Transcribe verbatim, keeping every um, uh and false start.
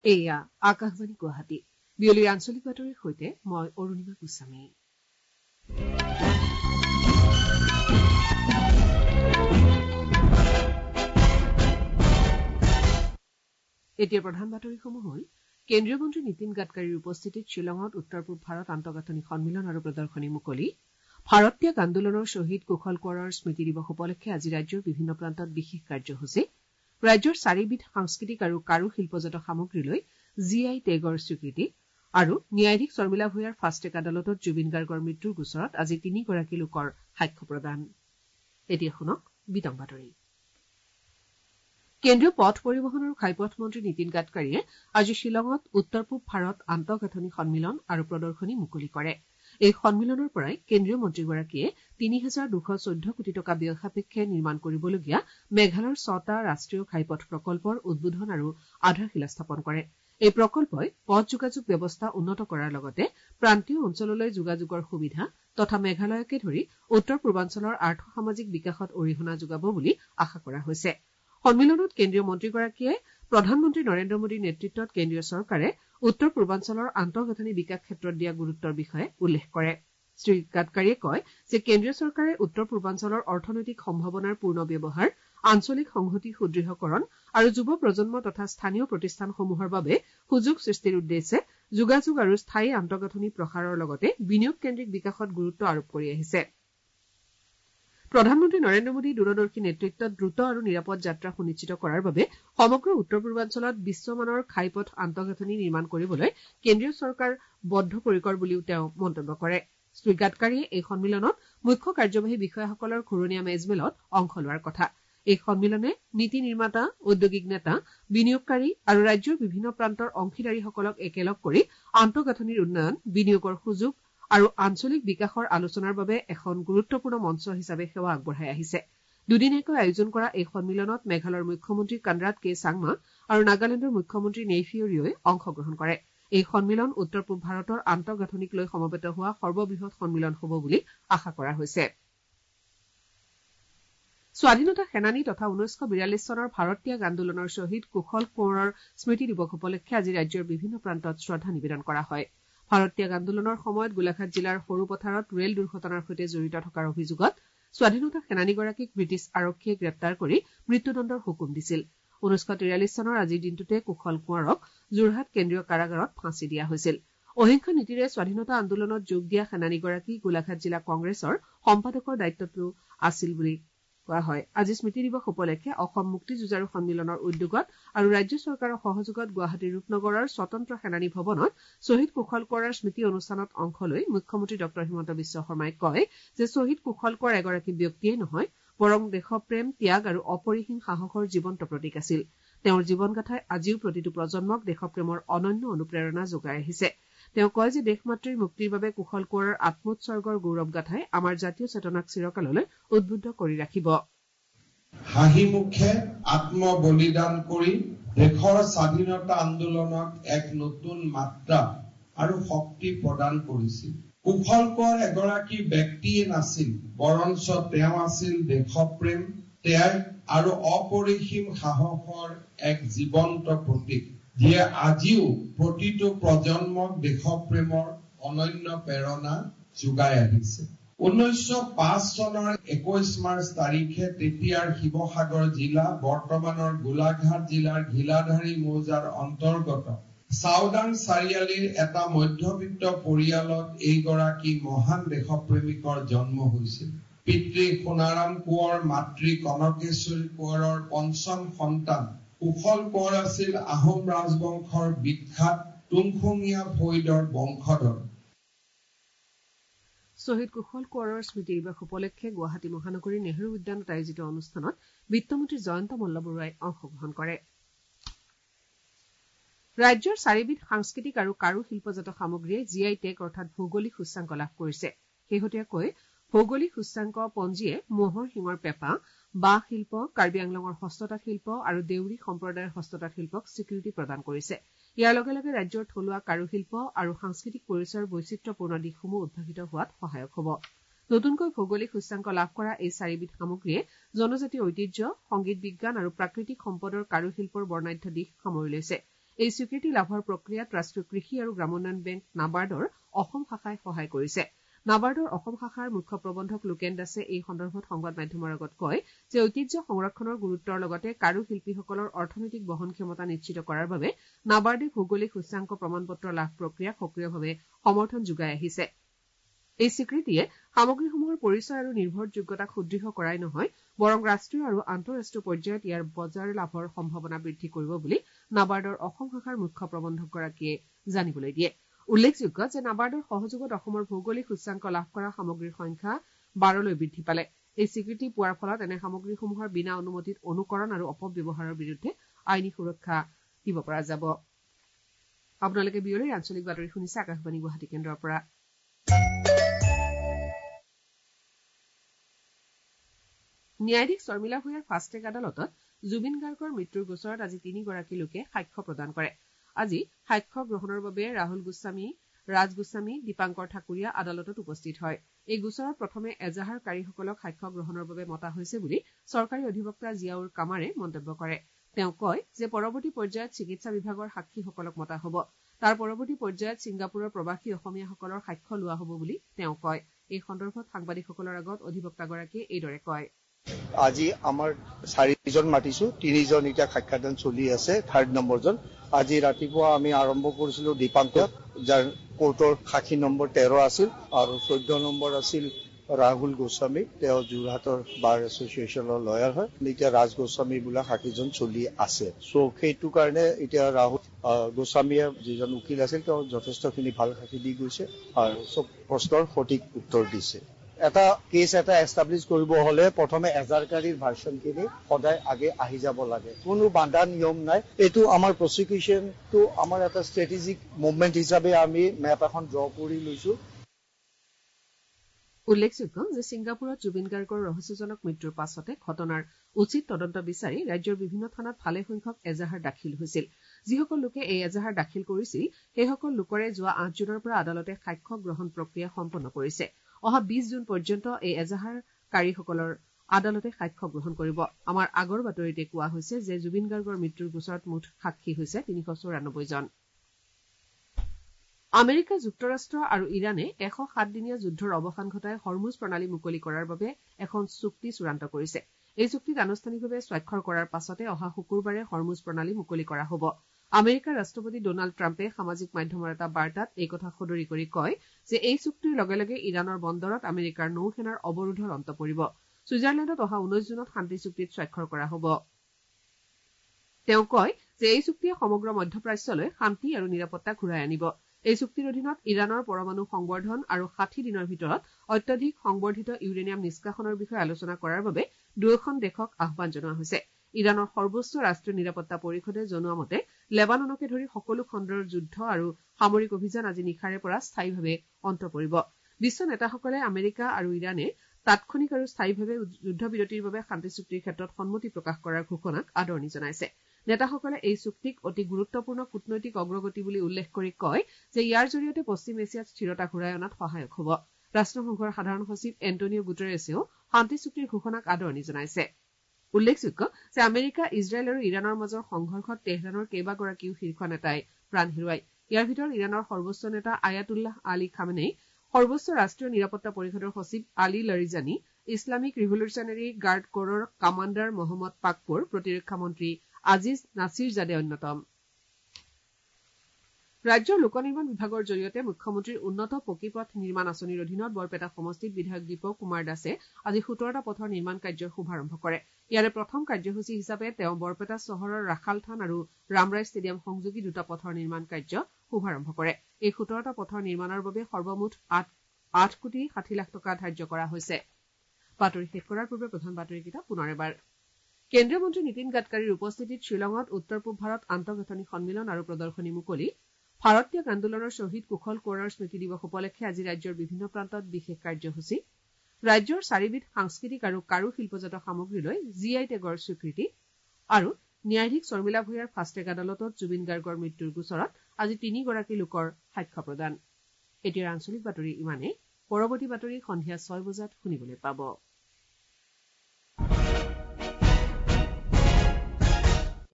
এয়া আকাশবাণী গুৱাহাটী বিয়লিৰ আঞ্চলিক বাতৰিৰ সৈতে মই অৰুণিমা গোস্বামী। এতিয়া প্ৰধান বাতৰিসমূহ হ'ল কেন্দ্ৰীয় মন্ত্ৰী নীতিন গাডকাৰীৰ উপস্থিতিত শ্বিলঙত উত্তৰ পূব ভাৰত আন্তঃগাঁথনি সন্মিলন আৰু প্ৰদৰ্শনী মুকলি ভাৰত ত্যাগ আন্দোলনৰ শ্বহীদ কুশল কোঁৱৰৰ স্মৃতি দিৱস উপলক্ষে আজি ৰাজ্যৰ বিভিন্ন প্ৰান্তত বিশেষ কাৰ্যসূচী ৰাজ্যৰ চাৰিবিধ সাংস্কৃতিক আৰু কাৰু শিল্পজাত সামগ্ৰীলৈ জি আই টেগৰ স্বীকৃতি আৰু ন্যায়াধীশ শৰ্মিলা ভূঞাৰ ফাষ্টেক আদালতত জুবিন গাৰ্গৰ মৃত্যুৰ গোচৰত আজি তিনিগৰাকী লোকৰ সাক্ষ্য প্ৰদান। এতিয়া শুনক বিতং বাতৰি। কেন্দ্ৰীয় পথ পৰিবহন আৰু ঘাইপথ মন্ত্ৰী নীতিন গাডকাৰীয়ে আজি শ্বিলঙত উত্তৰ পূব ভাৰত আন্তঃগাঁথনি সন্মিলন আৰু প্ৰদৰ্শনী মুকলি কৰে। এই সন্মিলনৰ পৰাই কেন্দ্ৰীয় মন্ত্ৰীগৰাকীয়ে তিনি হাজাৰ দুশ চৈধ্য কোটি টকা ব্যয় সাপেক্ষে নিৰ্মাণ কৰিবলগীয়া মেঘালয়ৰ ছটা ৰাষ্ট্ৰীয় ঘাইপথ প্ৰকল্পৰ উদ্বোধন আৰু আধাৰশিলা স্থাপন কৰে। এই প্ৰকল্পই পথ যোগাযোগ ব্যৱস্থা উন্নত কৰাৰ লগতে প্ৰান্তীয় অঞ্চললৈ যোগাযোগৰ সুবিধা তথা মেঘালয়কে ধৰি উত্তৰ পূৰ্বাঞ্চলৰ আৰ্থ সামাজিক বিকাশত অৰিহণা যোগাব বুলি আশা কৰা হৈছে। সন্মিলনত কেন্দ্ৰীয় মন্ত্ৰীগৰাকীয়ে প্ৰধানমন্ত্ৰী নৰেন্দ্ৰ মোদীৰ নেতৃত্বত কেন্দ্ৰীয় চৰকাৰে উত্তৰ পূৰ্বাঞ্চলৰ আন্তঃগাঁথনি বিকাশ ক্ষেত্ৰত দিয়া গুৰুত্বৰ বিষয়ে উল্লেখ কৰে। শ্ৰী গাডকাৰীয়ে কয় যে কেন্দ্ৰীয় চৰকাৰে উত্তৰ পূৰ্বাঞ্চলৰ অৰ্থনৈতিক সম্ভাৱনাৰ পূৰ্ণ ব্যৱহাৰ আঞ্চলিক সংহতি সুদৃঢ়কৰণ আৰু যুৱ প্ৰজন্ম তথা স্থানীয় প্ৰতিষ্ঠানসমূহৰ বাবে সুযোগ সৃষ্টিৰ উদ্দেশ্যে যোগাযোগ আৰু স্থায়ী আন্তঃগাঁথনি প্ৰসাৰৰ লগতে বিনিয়োগকেন্দ্ৰিক বিকাশত গুৰুত্ব আৰোপ কৰি আহিছে। প্ৰধানমন্ত্ৰী নৰেন্দ্ৰ মোদী দূৰদৰ্শী নেতৃত্বত দ্ৰুত আৰু নিৰাপদ যাত্ৰা সুনিশ্চিত কৰাৰ বাবে সমগ্ৰ উত্তৰ পূৰ্বাঞ্চলত বিশ্বমানৰ ঘাইপথ আন্তঃগাঁথনি নিৰ্মাণ কৰিবলৈ কেন্দ্ৰীয় চৰকাৰ বদ্ধপৰিকৰ বুলিও তেওঁ মন্তব্য কৰে। শ্ৰী গাডকাৰীয়ে এই সন্মিলনত মুখ্য কাৰ্যবাহী বিষয়াসকলৰ ঘূৰণীয়া মেজমেলত অংশ লোৱাৰ কথা। এই সন্মিলনে নীতি নিৰ্মাতা ঔদ্যোগিক নেতা বিনিয়োগকাৰী আৰু ৰাজ্যৰ বিভিন্ন প্ৰান্তৰ অংশীদাৰীসকলক একেলগ কৰি আন্তঃগাঁথনিৰ উন্নয়ন বিনিয়োগৰ সুযোগ আৰু আঞ্চলিক বিকাশৰ আলোচনাৰ বাবে এখন গুৰুত্বপূৰ্ণ মঞ্চ হিচাপে সেৱা আগবঢ়াই আহিছে। দুদিনীয়াকৈ আয়োজন কৰা এই সন্মিলনত মেঘালয়ৰ মুখ্যমন্ত্ৰী কনৰাড কে চাংমা আৰু নাগালেণ্ডৰ মুখ্যমন্ত্ৰী নেইফিঅ ৰিঅই অংশগ্ৰহণ কৰে। এই সন্মিলন উত্তৰ পূব ভাৰতৰ আন্তঃগাঁথনিক লৈ সমবেত হোৱা সৰ্ববৃহৎ সন্মিলন হ'ব বুলি আশা কৰা হৈছে। স্বাধীনতা সেনানী তথা ঊনৈছশ বিৰাল্লিছ চনৰ ভাৰত ত্যাগ আন্দোলনৰ শ্বহীদ কুশল কোঁৱৰৰ স্মৃতি দিৱস উপলক্ষে আজি ৰাজ্যৰ বিভিন্ন প্ৰান্তত শ্ৰদ্ধা নিবেদন কৰা হয়। ভাৰত ত্যাগ আন্দোলনৰ সময়ত গোলাঘাট জিলাৰ সৰু পথাৰত ৰেল দুৰ্ঘটনাৰ সৈতে জড়িত থকাৰ অভিযোগত স্বাধীনতা সেনানীগৰাকীক ব্ৰিটিছ আৰক্ষীয়ে গ্ৰেপ্তাৰ কৰি মৃত্যুদণ্ডৰ হুকুম দিছিল। ঊনৈছশ তিৰাল্লিছ চনৰ আজিৰ দিনটোতে কুশল কোঁৱৰক যোৰহাট কেন্দ্ৰীয় কাৰাগাৰত ফাঁচী দিয়া হৈছিল। অহিংসা নীতিৰে স্বাধীনতা আন্দোলনত যোগ দিয়া সেনানীগৰাকী গোলাঘাট জিলা কংগ্ৰেছৰ সম্পাদকৰ দায়িত্বতো আছিল বুলি কোৱা হয়। আজি স্মৃতি দিৱস উপলক্ষে অসম মুক্তি যুঁজাৰু সন্মিলনৰ উদ্যোগত আৰু ৰাজ্য চৰকাৰৰ সহযোগত গুৱাহাটীৰ ৰূপনগৰৰ স্বতন্ত্ৰ সেনানী ভৱনত শ্বহীদ কুশল কোঁৱৰৰ স্মৃতি অনুষ্ঠানত অংশ লৈ মুখ্যমন্ত্ৰী ডক্টৰ হিমন্ত বিশ্ব শৰ্মাই কয় যে শ্বহীদ কুশল কোঁৱৰ এগৰাকী ব্যক্তিয়েই নহয় বৰং দেশপ্ৰেম ত্যাগ আৰু অপৰিসীম সাহসৰ জীৱন্ত প্ৰতীক আছিল। তেওঁৰ জীৱনগাথাই আজিও প্ৰতিটো প্ৰজন্মক দেশপ্ৰেমৰ অনন্য অনুপ্ৰেৰণা যোগাই আহিছে। তেওঁ কয় যে দেশ মাতৃৰ মুক্তিৰ বাবে কুশল কোঁৱৰৰ আত্মোৎসৰ্গৰ গৌৰৱগাথাই আমাৰ জাতীয় চেতনাক চিৰকাললৈ উদ্বুদ্ধ কৰি ৰাখিব। হাঁহি মুখে আত্ম বলিদান কৰি দেশৰ স্বাধীনতা আন্দোলনক এক নতুন মাত্ৰা আৰু শক্তি প্ৰদান কৰিছিল। কুশল কোঁৱৰ এগৰাকী ব্যক্তিয়ে নাছিল, বৰঞ্চ তেওঁ আছিল দেশপ্ৰেম ত্যাগ আৰু অপৰিসীম সাহসৰ এক জীৱন্ত প্ৰতীক, যিয়ে আজিও প্ৰতিটো প্ৰজন্মক দেশপ্ৰেমৰ অনন্য প্ৰেৰণা যোগাই আহিছে। ঊনৈছশ পাঁচ চনৰ একৈশ মাৰ্চ তাৰিখে তেতিয়াৰ শিৱসাগৰ জিলা বৰ্তমানৰ গোলাঘাট জিলাৰ ঘিলাধাৰী মৌজাৰ অন্তৰ্গত চাওদাং চাৰিআলিৰ এটা মধ্যবিত্ত পৰিয়ালত এইগৰাকী মহান দেশপ্ৰেমিকৰ জন্ম হৈছিল। পিতৃ সোণাৰাম কোঁৱৰ, মাতৃ কনকেশ্বৰী কোঁৱৰৰ পঞ্চম সন্তান কুশল কোঁৱৰ আছিল আহোম ৰাজবংশৰ বিখ্যাত তুংখুঙীয়া ফৈদৰ বংশধৰ। শ্বহীদ কুশল কোঁৱৰৰ স্মৃতি দিৱস উপলক্ষে গুৱাহাটী মহানগৰীৰ নেহৰু উদ্যানত আয়োজিত অনুষ্ঠানত বিত্তমন্ত্ৰী জয়ন্ত মল্লবৰুৱাই অংশগ্ৰহণ কৰে। ৰাজ্যৰ চাৰিবিধ সাংস্কৃতিক আৰু কাৰু শিল্পজাত সামগ্ৰীয়ে জি আই টেগ অৰ্থাৎ ভৌগোলিক সূচাংক লাভ কৰিছে। শেহতীয়াকৈ ভৌগোলিক সূচাংক পঞ্জীয়ে মহৰ শিঙৰ পেঁপা, বাঁহ শিল্প, কাৰ্বি আংলঙৰ হস্ততাঁত শিল্প আৰু দেউৰী সম্প্ৰদায়ৰ হস্ততাঁত শিল্পক স্বীকৃতি প্ৰদান কৰিছে। ইয়াৰ লগে লগে ৰাজ্যৰ থলুৱা কাৰুশিল্প আৰু সাংস্কৃতিক পৰিচয়ৰ বৈচিত্ৰ্যপূৰ্ণ দিশসমূহ উদ্ভাসিত হোৱাত সহায়ক হ'ব। নতুনকৈ ভৌগোলিক সূচাংক লাভ কৰা এই চাৰিবিধ সামগ্ৰীয়ে জনজাতীয় ঐতিহ্য, সংগীত বিজ্ঞান আৰু প্ৰাকৃতিক সম্পদৰ কাৰুশিল্পৰ বৰ্ণাঢ্য দিশ সামৰি লৈছে। এই স্বীকৃতি লাভৰ প্ৰক্ৰিয়াত ৰাষ্ট্ৰীয় কৃষি আৰু গ্ৰামোন্নয়ন বেংক নাবাৰ্ডৰ অসম শাখাই সহায় কৰিছে। নাবাৰ্ডৰ অসম শাখাৰ মুখ্য প্ৰবন্ধক লোকেন দাসে এই সন্দৰ্ভত সংবাদ মাধ্যমৰ আগত কয় যে ঐতিহ্য সংৰক্ষণৰ গুৰুত্বৰ লগতে কাৰু শিল্পীসকলৰ অৰ্থনৈতিক বহন ক্ষমতা নিশ্চিত কৰাৰ বাবে নাবাৰ্ডে ভৌগোলিক সূচ্যাংক প্ৰমাণপত্ৰ লাভ প্ৰক্ৰিয়াক সক্ৰিয়ভাৱে সমৰ্থন যোগাই আহিছে। এই স্বীকৃতিয়ে সামগ্ৰীসমূহৰ পৰিচয় আৰু নিৰ্ভৰযোগ্যতাক সুদৃঢ় কৰাই নহয় বৰং ৰাষ্ট্ৰীয় আৰু আন্তঃৰাষ্ট্ৰীয় পৰ্যায়ত ইয়াৰ বজাৰ লাভৰ সম্ভাৱনা বৃদ্ধি কৰিব বুলি নাবাৰ্ডৰ অসম শাখাৰ মুখ্য প্ৰবন্ধকগৰাকীয়ে জানিবলৈ দিয়ে। উল্লেখযোগ্য যে নাবাৰ্ডৰ সহযোগত অসমৰ ভৌগোলিক সূচ্যাংক লাভ কৰা সামগ্ৰীৰ সংখ্যা বাৰলৈ বৃদ্ধি পালে। এই স্বীকৃতি পোৱাৰ ফলত এনে সামগ্ৰীসমূহৰ বিনা অনুমতিত অনুকৰণ আৰু অপব্যৱহাৰৰ বিৰুদ্ধে আইনী সুৰক্ষা দিব পৰা যাব। আপোনালোকে বিয়লিৰ আঞ্চলিক বাতৰি শুনিছে আকাশবাণী গুৱাহাটী কেন্দ্ৰৰ পৰা। ন্যায়াধীশ শৰ্মিলা ভূঞাৰ ফাষ্টেগ আদালতত জুবিন গাৰ্গৰ মৃত্যুৰ গোচৰত আজি তিনিগৰাকী লোকে সাক্ষ্য প্ৰদান কৰে। আজি সাক্ষ্য গ্ৰহণৰ বাবে ৰাহুল গোস্বামী, ৰাজ গোস্বামী, দীপাংকৰ ঠাকুৰীয়া আদালতত উপস্থিত হয়। এই গোচৰত প্ৰথমে এজাহাৰকাৰীসকলক সাক্ষ্য গ্ৰহণৰ বাবে মতা হৈছে বুলি চৰকাৰী অধিবক্তা জিয়াউৰ কামাৰে মন্তব্য কৰে। তেওঁ কয় যে পৰৱৰ্তী পৰ্যায়ত চিকিৎসা বিভাগৰ সাক্ষীসকলক মতা হ'ব। তাৰ পৰৱৰ্তী পৰ্যায়ত ছিংগাপুৰৰ প্ৰৱাসী অসমীয়াসকলৰ সাক্ষ্য লোৱা হ'ব বুলি তেওঁ কয়। এই সন্দৰ্ভত সাংবাদিকসকলৰ আগত অধিবক্তাগৰাকীয়ে এইদৰে কয়। আজি আমাৰ চাৰিজন মাতিছো, তিনিজন এতিয়া সাক্ষাৎদান চলি আছে, থাৰ্ড নম্বৰজন। আজি ৰাতিপুৱা আমি আৰম্ভ কৰিছিলো দীপাংকৰ, যাৰ কোৰ্টৰ সাক্ষী নম্বৰ তেৰ আছিল, আৰু চৈধ্য নম্বৰ আছিল ৰাহুল গোস্বামী, তেওঁ যোৰহাটৰ বাৰ এছ'চিয়েশ্যনৰ লয়াৰ হয়। এতিয়া ৰাজ গোস্বামী বোলা সাক্ষীজন চলি আছে। চ' সেইটো কাৰণে এতিয়া ৰাহুল গোস্বামীয়ে যিজন উকিল আছিল তেওঁ যথেষ্টখিনি ভাল সাক্ষী দি গৈছে আৰু চব প্ৰশ্নৰ সঠিক উত্তৰ দিছে। এটা কেছ এটা এষ্টাব্লিছ কৰিব হলে প্ৰথমে এজাহাৰকাৰীৰ ভাৰ্চনখিনি সদায় আগে আহি যাব লাগে। কোনো বাধা নিয়ম নাই। এইটো আমাৰ প্ৰচিকিউশ্যনটো আমাৰ এটা ষ্ট্ৰেটেজিক মুভমেণ্ট হিচাপে আমি মেপ এখন ড্ৰ কৰি লৈছো। উল্লেখযোগ্য যে ছিংগাপুৰত জুবিন গাৰ্গৰ ৰহস্যজনক মৃত্যুৰ পাছতে ঘটনাৰ উচিত তদন্ত বিচাৰি ৰাজ্যৰ বিভিন্ন থানাত ভালেসংখ্যক এজাহাৰ দাখিল হৈছিল। যিসকল লোকে এই এজাহাৰ দাখিল কৰিছিল সেইসকল লোকৰে যোৱা আঠ জুনৰ পৰা আদালতে সাক্ষ্য গ্ৰহণ প্ৰক্ৰিয়া সম্পন্ন কৰিছে। অহা বিশ জুন পৰ্যন্ত এই এজাহাৰকাৰীসকলৰ আদালতে সাক্ষ্য গ্ৰহণ কৰিব। আমাৰ আগৰ বাতৰিতে কোৱা হৈছে যে জুবিন গাৰ্গৰ মৃত্যুৰ গোচৰত মুঠ সাক্ষী হৈছে তিনিশ চৌৰানব্বৈ জন। আমেৰিকা যুক্তৰাষ্ট্ৰ আৰু ইৰাণে এশ সাতদিনীয়া যুদ্ধৰ অৱসান ঘটাই হৰমুজ প্ৰণালী মুকলি কৰাৰ বাবে এখন চুক্তি চূড়ান্ত কৰিছে। এই চুক্তিত আনুষ্ঠানিকভাৱে স্বাক্ষৰ কৰাৰ পাছতে অহা শুকুৰবাৰে হৰমুজ প্ৰণালী মুকলি কৰা হ'ব। আমেৰিকাৰ ৰাষ্ট্ৰপতি ডনাল্ড ট্ৰাম্পে সামাজিক মাধ্যমৰ এটা বাৰ্তাত এই কথা সদৰি কৰি কয় যে এই চুক্তিৰ লগে লগে ইৰাণৰ বন্দৰত আমেৰিকাৰ নৌসেনাৰ অৱৰোধৰ অন্ত পৰিব। ছুইজাৰলেণ্ডত অহা ঊনৈশ জুনত শান্তি চুক্তিত স্বাক্ষৰ কৰা হ'ব। তেওঁ কয় যে এই চুক্তিয়ে সমগ্ৰ মধ্যপ্ৰাচ্যলৈ শান্তি আৰু নিৰাপত্তা ঘূৰাই আনিব। এই চুক্তিৰ অধীনত ইৰাণৰ পৰমাণু সংবৰ্ধন আৰু ষাঠি দিনৰ ভিতৰত অত্যধিক সংবৰ্ধিত ইউৰেনিয়াম নিষ্কাশনৰ বিষয়ে আলোচনা কৰাৰ বাবে দুয়োখন দেশক আহ্বান জনোৱা হৈছে। ইৰাণৰ সৰ্বোচ্চ ৰাষ্ট্ৰীয় নিৰাপত্তা পৰিষদে জনোৱা মতে লেবাননকে ধৰি সকলো খণ্ডৰ যুদ্ধ আৰু সামৰিক অভিযান আজি নিশাৰে পৰা স্থায়ীভাৱে অন্ত পৰিব। বিশ্ব নেতাসকলে আমেৰিকা আৰু ইৰাণে তাৎক্ষণিক আৰু স্থায়ীভাৱে যুদ্ধবিৰতিৰ বাবে শান্তি চুক্তিৰ ক্ষেত্ৰত সন্মতি প্ৰকাশ কৰাৰ ঘোষণাক আদৰণি জনাইছে। নেতাসকলে এই চুক্তিক অতি গুৰুত্বপূৰ্ণ কূটনৈতিক অগ্ৰগতি বুলি উল্লেখ কৰি কয় যে ইয়াৰ জৰিয়তে পশ্চিম এছিয়াত স্থিৰতা ঘূৰাই অনাত সহায়ক হ'ব। ৰাষ্ট্ৰসংঘৰ সাধাৰণ সচিব এণ্টনিঅ গুটেৰেছেও শান্তি চুক্তিৰ ঘোষণাক আদৰণি জনাইছে। উল্লেখযোগ্য যে আমেৰিকা, ইজৰাইল আৰু ইৰাণৰ মাজৰ সংঘৰ্ষত তেহৰানৰ কেইবাগৰাকীও শীৰ্ষ নেতাই প্ৰাণ হেৰুৱায়। ইয়াৰ ভিতৰত ইৰাণৰ সৰ্বোচ্চ নেতা আয়াতুল্লাহ আলী খামেনেই, সৰ্বোচ্চ ৰাষ্ট্ৰীয় নিৰাপত্তা পৰিষদৰ সচিব Ali Larijani, Islamic revolutionary guard কৰৰ কামাণ্ডাৰ মহম্মদ পাকপোৰ, প্ৰতিৰক্ষা মন্ত্ৰী আজিজ নাছিৰজাদে অন্যতম। ৰাজ্যৰ লোক নিৰ্মাণ বিভাগৰ জৰিয়তে মুখ্যমন্ত্ৰীৰ উন্নত পকীপথ নিৰ্মাণ আঁচনিৰ অধীনত বৰপেটা সমষ্টিত বিধায়ক দীপক কুমাৰ দাসে আজি সোতৰটা পথৰ নিৰ্মাণ কাৰ্যৰ শুভাৰম্ভ কৰে। ইয়াৰে প্ৰথম কাৰ্যসূচী হিচাপে তেওঁ বৰপেটা চহৰৰ ৰাখাল থান আৰু ৰামৰায় ষ্টেডিয়াম সংযোগী দুটা পথৰ নিৰ্মাণ কাৰ্য শুভাৰম্ভ কৰে। এই সোতৰটা পথৰ নিৰ্মাণৰ বাবে সৰ্বমুঠ আঠ কোটি ষাঠি লাখ টকা ধাৰ্য কৰা হৈছে। বাতৰি শেষ কৰাৰ পূৰ্বে প্ৰধান বাতৰিকেইটা পুনৰ এবাৰ। কেন্দ্ৰীয় মন্ত্ৰী নীতিন গাডকাৰীৰ উপস্থিতিত শ্বিলঙত উত্তৰ পূব ভাৰত আন্তঃগাঁথনি সন্মিলন আৰু প্ৰদৰ্শনী মুকলি। ভাৰত ত্যাগ আন্দোলনৰ শ্বহীদ কুশল কোঁৱৰৰ স্মৃতি দিৱস উপলক্ষে আজি ৰাজ্যৰ বিভিন্ন প্ৰান্তত বিশেষ কাৰ্যসূচী। ৰাজ্যৰ চাৰিবিধ সাংস্কৃতিক আৰু কাৰু শিল্পজাত সামগ্ৰীলৈ জি আই টেগৰ স্বীকৃতি। আৰু ন্যায়াধীশ শৰ্মিলা ভূঞাৰ ফাষ্টেগ আদালতত জুবিন গাৰ্গৰ মৃত্যুৰ গোচৰত আজি তিনিগৰাকী লোকৰ সাক্ষ্য প্ৰদান। এতিয়াৰ আঞ্চলিক বাতৰি ইমানেই। পৰৱৰ্তী বাতৰি সন্ধিয়া ছয় বজাত শুনিবলৈ পাব।